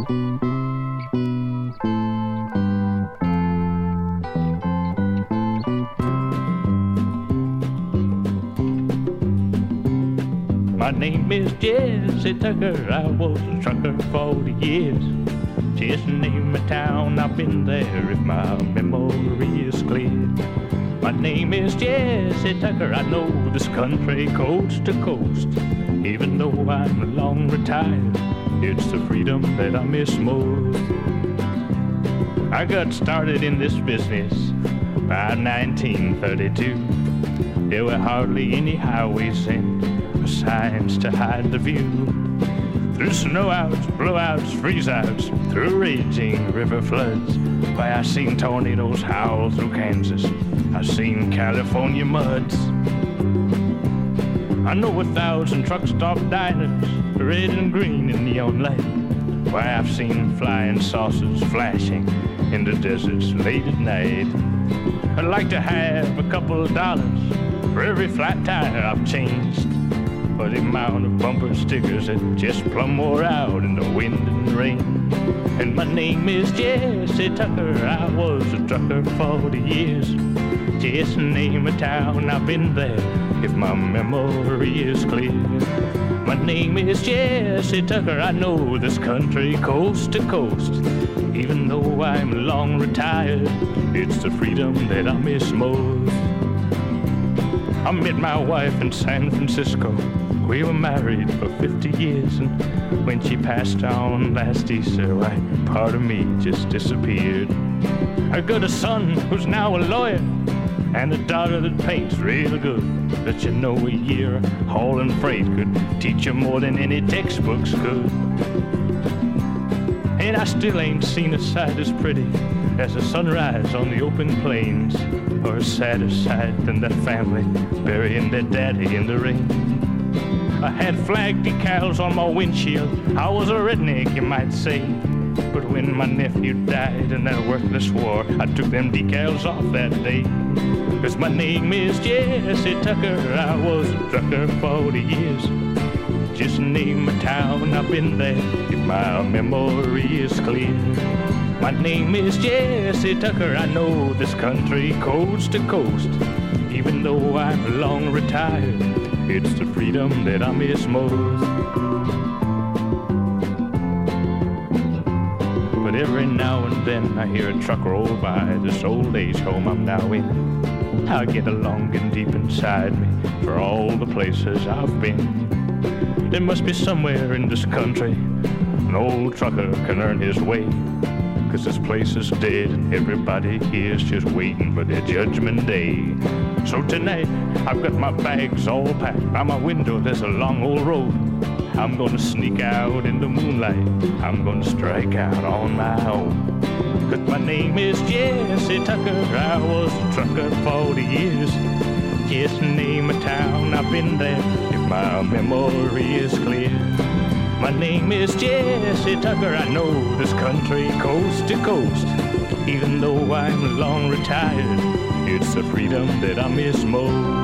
My name is Jesse Tucker, I was a trucker for 40 years. Just name a town, I've been there if my memory is clear. My name is Jesse Tucker, I know this country coast to coast. Even though I'm long retired, it's the freedom that I miss most. I got started in this business by 1932. There were hardly any highways and signs to hide the view. Through snowouts, blowouts, freezeouts, through raging river floods. Why, I seen tornadoes howl through Kansas, I seen California muds. I know 1,000 truck stop diners, red and green in neon light. Why, I've seen flying saucers flashing in the deserts late at night. I'd like to have a couple of dollars for every flat tire I've changed, for the amount of bumper stickers that just plumb wore out in the wind and rain. And my name is Jesse Tucker, I was a trucker for 40 years. Just name a town, I've been there if my memory is clear. My name is Jesse Tucker, I know this country coast to coast. Even though I'm long retired, it's the freedom that I miss most. I met my wife in San Francisco. We were married for 50 years, and when she passed on last Easter, why, part of me just disappeared. I got a son who's now a lawyer, and a daughter that paints real good. But you know, a year hauling freight could teach you more than any textbooks could. And I still ain't seen a sight as pretty as the sunrise on the open plains, or a sadder sight than that family burying their daddy in the rain. I had flag decals on my windshield, I was a redneck, you might say. But when my nephew died in that worthless war, I took them decals off that day. 'Cause my name is Jesse Tucker, I was a trucker for 40 years. Just name a town, I've been there if my memory is clear. My name is Jesse Tucker, I know this country coast to coast. Even though I'm long retired, it's the freedom that I miss most. But every now and then I hear a truck roll by this old age home I'm now in. I get a longing deep inside me for all the places I've been. There must be somewhere in this country an old trucker can earn his way. 'Cause this place is dead and everybody here's just waiting for their judgment day. So tonight I've got my bags all packed. By my window there's a long old road. I'm gonna sneak out in the moonlight, I'm gonna strike out on my own. 'Cause my name is Jesse Tucker, I was a trucker for 40 years. Just name a town, I've been there if my memory is clear. My name is Jesse Tucker, I know this country coast to coast. Even though I'm long retired, it's the freedom that I miss most.